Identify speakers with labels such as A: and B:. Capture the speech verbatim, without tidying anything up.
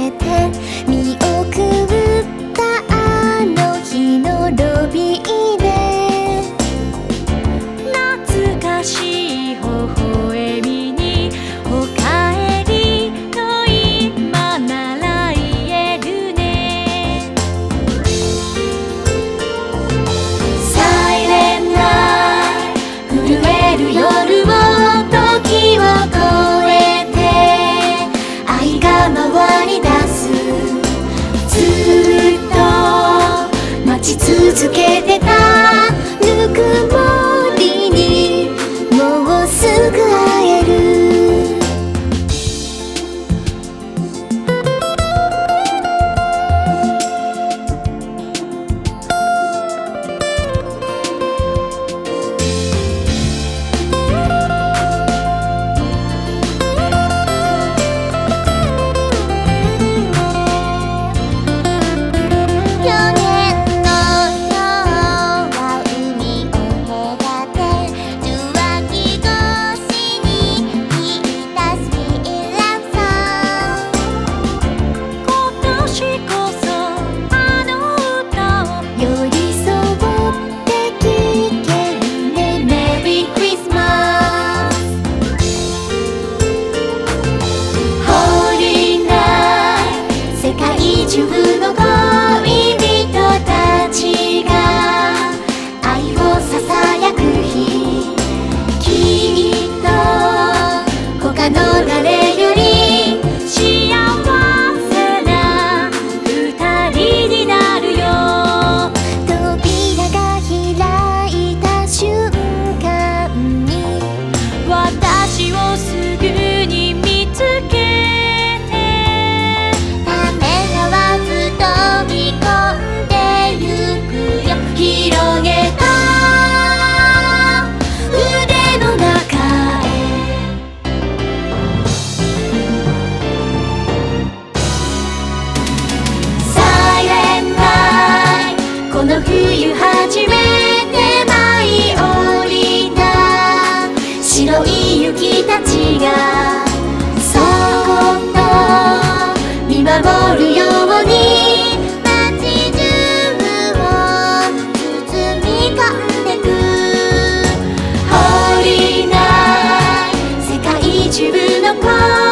A: めて見送ったあの日のロビーで
B: 懐かしい微笑みにおかえりと今なら言えるね。
A: サイレンナイト震える夜を時を越えて愛が回り出す。ずっと待ち続けてたぬくもりにもうすぐ会える。中の恋人たちが愛をささやく日、きっと他の誰より幸せな二人になるよ。扉が開いた瞬間に
B: 私をすぐに見つけ
A: 広げた腕の中へ。サイレンナイトこの冬初めて舞い降りた白い雪たちがそっと見守るように自分の声